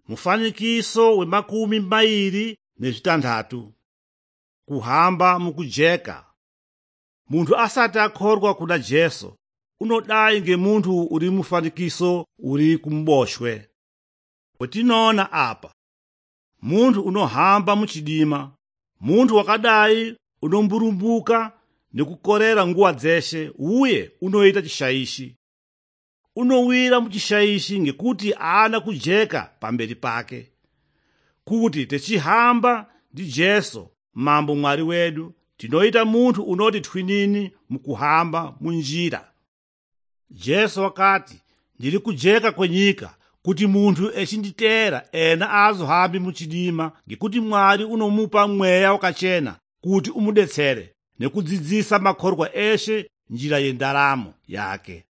Mufanikiso wemakumi mairi nezvitanhatu. Kuhamba mukujeka. Munthu asati akhorwa kuna Jesu unodai ngemunthu uli mufanikiso uli kumboshwe. Kwetinoona apa, munthu unohamba muchidima, munthu wakadai unomburumbuka nikukorera nguwa dzeshe, uye unoita chishayishi. Unowira muchishayishi ngekuti ana kujeka pamberi pake. Kuti tichihamba ndi Jesu mambo mwari wedu, tinoita munthu unoti thwinini mukuhamba munjira. Jesu wakati, ndili kujeka kwenyika kuti munthu ecinditera ena azohambi muchidima, ngekuti mwari unomupa mweya wakachena kuti umudetsere nekudzidzisa makhorwa eshe njira yendaramo yake.